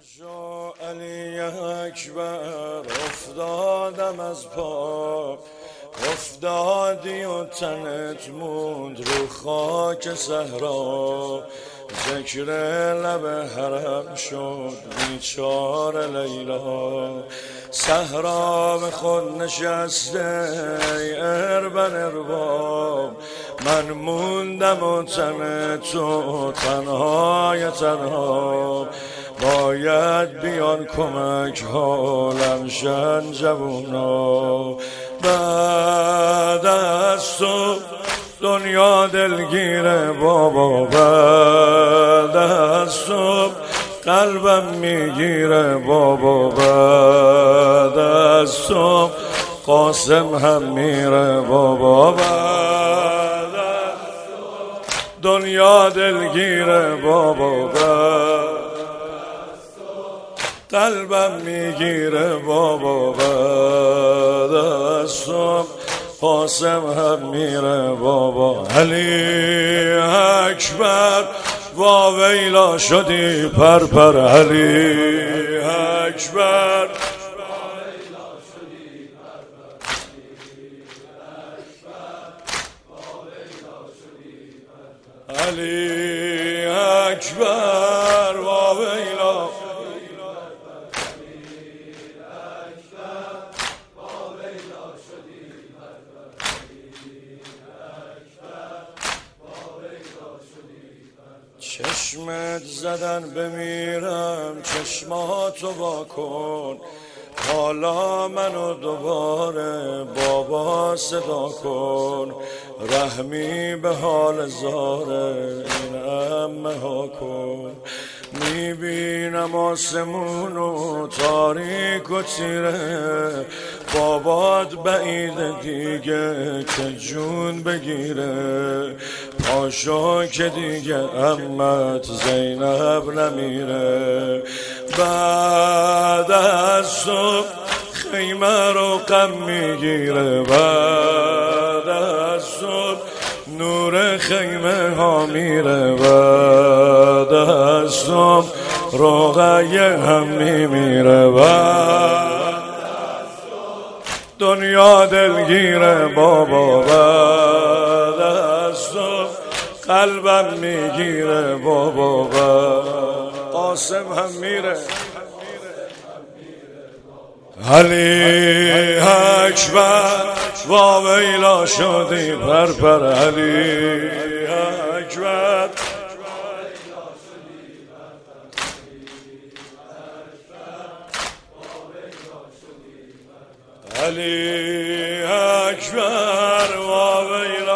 پاشا علی اکبر افتادم از پا، افتادی و تنت موند رو خاک صحرا، ذکر لب حرم شد بیچاره لیلا، صحرا به خود نشسته ای اربن ارباب، من موندم و تن تو تنهای تنها، باید بیان کمک حالم شن جوونا، بعد از تو دنیا دلگیره بابا، بعد از تو قلبم میگیره بابا، بعد از تو قاسم هم میره بابا، بعد از تو دنیا دلگیره بابا، قلبم میگیره بابا، بعد از تو قاسم هم میره بابا. علی اکبر واویلا شدی پرپر، علی اکبر علی اکبر واویلا، چشمت زدن بمیرم چشماتو واکن، حالا منو دوباره بابا صدا کن، رحمی به حال زاره این عمه ها کن، میبینم آسمونو تاریک و تیره، بابات بعید دیگه که جون بگیره، پاشو که دیگه امت زینب نمیره، بعد از تو خیمه رو غم میگیره، بعد از تو نور خیمه ها میره، بعد از تو رقیه هم میمیره، بعد دنیا دلگیره بابا، بعد از تو قلبم میگیره بابا، قاسم هم میره. علی اکبر واویلا شدی پرپر، علی اکبر علی اکبر واویلا